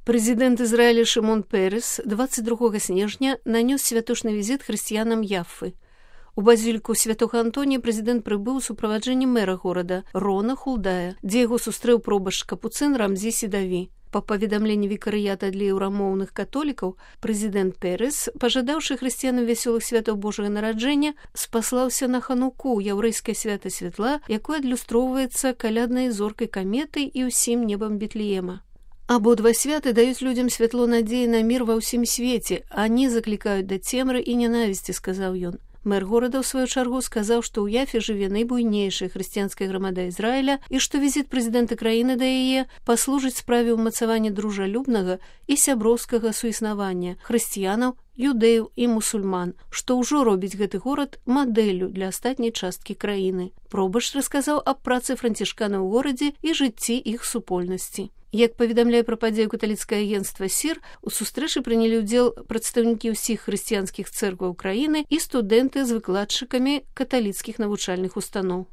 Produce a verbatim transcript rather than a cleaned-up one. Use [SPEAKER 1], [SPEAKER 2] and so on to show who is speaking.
[SPEAKER 1] Прэзідэнт Ізраіля Шымон Перес двадцать другога снежня нанёс святочны візіт хрысціянам Яффы. У базіліку святога Антонія прэзідэнт прыбыў у суправаджэнні мэра горада Рона Хулдая, дзе яго сустрэў пробашч капуцын Рамзі Седаві. Па паведамленні вікарыята для еўрамоўных католікаў, прэзідэнт Перес, пажадаўшы хрысціянам вясёлых святаў Божага нараджэння, спаслаўся на Хануку, яўрэйскае свята святла, якое адлюстроўваецца каляднай зоркай каметай і ўсім небам Бетлеема. Абодва святы даюць людзям святло надзеі на мір ва ўсім свеце, а не заклікаюць да цемры і нянавісці, сказаў ён. Мэр горада, ў сваю чаргу, сказаў, што ў Яфе жыве найбуйнейшая хрысціянская грамада Ізраіля і што візіт прэзідэнта краіны да яе паслужыць справе ўмацавання дружалюбнага і сяброўскага суіснавання хрысціянаў, юдэяў і мусульман, што ўжо робіць гэты горад мадэллю для астатняй часткі краіны. Пробашч расказаў аб працы францішканаў у горадзе і жыцці іх супольнасці. Як паведамляе пра падзею каталіцкае агенцтва СІР, у сустрэчы прынялі ўдзел прадстаўнікі ўсіх хрысціянскіх цэркваў краіны і студэнты з выкладчыкамі каталіцкіх навучальных устаноў.